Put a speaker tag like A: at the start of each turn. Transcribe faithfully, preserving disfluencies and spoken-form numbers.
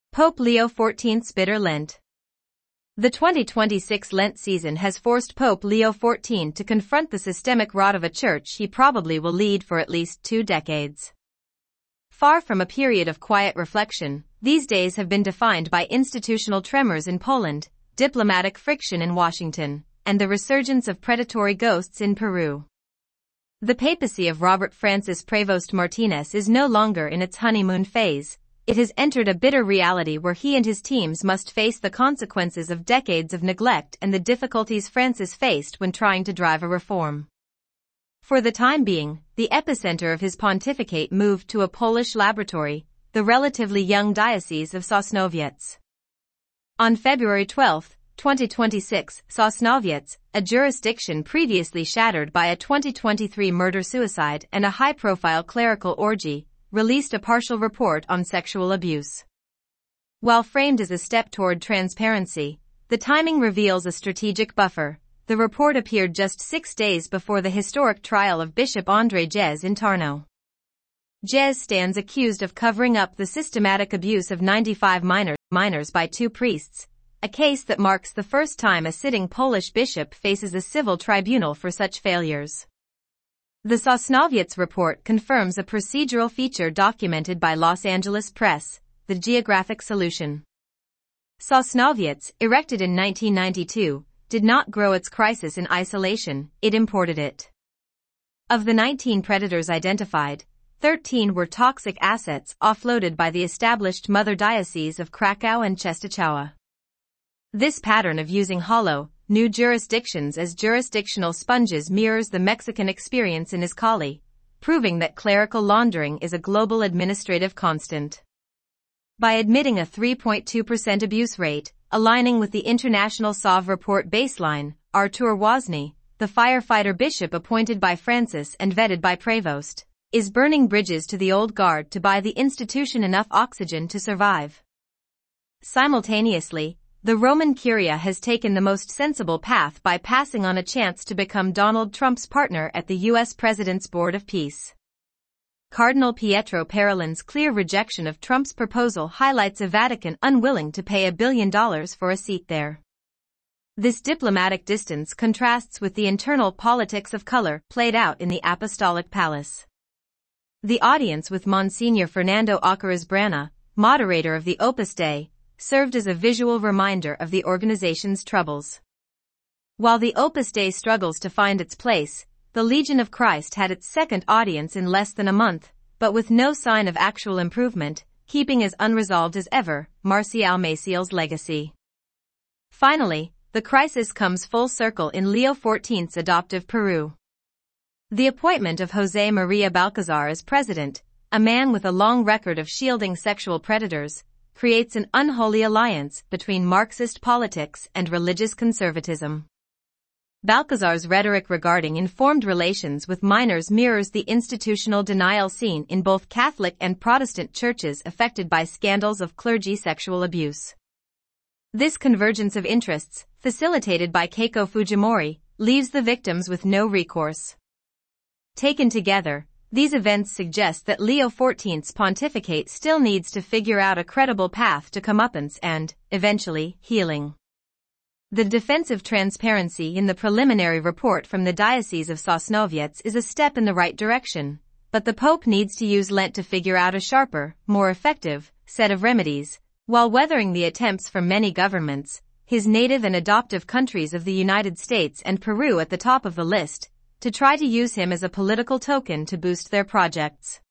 A: Pope Leo the fourteenth's bitter Lent. The twenty twenty-six Lent season has forced Pope Leo the fourteenth to confront the systemic rot of a church he probably will lead for at least two decades. Far from a period of quiet reflection, these days have been defined by institutional tremors in Poland, diplomatic friction in Washington, and the resurgence of predatory ghosts in Peru. The papacy of Robert Francis Prevost Martinez is no longer in its honeymoon phase. It has entered a bitter reality where he and his teams must face the consequences of decades of neglect and the difficulties Francis faced when trying to drive a reform. For the time being, the epicenter of his pontificate moved to a Polish laboratory, the relatively young Diocese of Sosnowiec. On February twelfth, twenty twenty-six, Sosnowiec, a jurisdiction previously shattered by a twenty twenty-three murder-suicide and a high-profile clerical orgy, released a partial report on sexual abuse. While framed as a step toward transparency, the timing reveals a strategic buffer. The report appeared just six days before the historic trial of Bishop Andrzej Jež in Tarnow. Jež stands accused of covering up the systematic abuse of ninety-five minors, minors by two priests, a case that marks the first time a sitting Polish bishop faces a civil tribunal for such failures. The Sosnowiec report confirms a procedural feature documented by Los Angeles Press, the geographic solution. Sosnowiec, erected in nineteen ninety-two, did not grow its crisis in isolation, it imported it. Of the nineteen predators identified, thirteen were toxic assets offloaded by the established mother dioceses of Krakow and Częstochowa. This pattern of using hollow, new jurisdictions as jurisdictional sponges mirrors the Mexican experience in Izcalli, proving that clerical laundering is a global administrative constant. By admitting a three point two percent abuse rate, aligning with the International S O V report baseline, Artur Woźny, the firefighter bishop appointed by Francis and vetted by Prevost, is burning bridges to the old guard to buy the institution enough oxygen to survive. Simultaneously, the Roman Curia has taken the most sensible path by passing on a chance to become Donald Trump's partner at the U S President's Board of Peace. Cardinal Pietro Parolin's clear rejection of Trump's proposal highlights a Vatican unwilling to pay a billion dollars for a seat there. This diplomatic distance contrasts with the internal politics of color played out in the Apostolic Palace. The audience with Monsignor Fernando Acaraz Brana, moderator of the Opus Dei, served as a visual reminder of the organization's troubles. While the Opus Dei struggles to find its place, the Legion of Christ had its second audience in less than a month, but with no sign of actual improvement, keeping as unresolved as ever, Marcial Maciel's legacy. Finally, the crisis comes full circle in Leo the fourteenth's adoptive Peru. The appointment of José María Balcázar as president, a man with a long record of shielding sexual predators, creates an unholy alliance between Marxist politics and religious conservatism. Balcazar's rhetoric regarding informed relations with minors mirrors the institutional denial seen in both Catholic and Protestant churches affected by scandals of clergy sexual abuse. This convergence of interests, facilitated by Keiko Fujimori, leaves the victims with no recourse. Taken together, these events suggest that Leo the fourteenth's pontificate still needs to figure out a credible path to comeuppance and, eventually, healing. The defensive transparency in the preliminary report from the Diocese of Sosnowiec is a step in the right direction, but the Pope needs to use Lent to figure out a sharper, more effective, set of remedies, while weathering the attempts from many governments, his native and adoptive countries of the United States and Peru at the top of the list, to try to use him as a political token to boost their projects.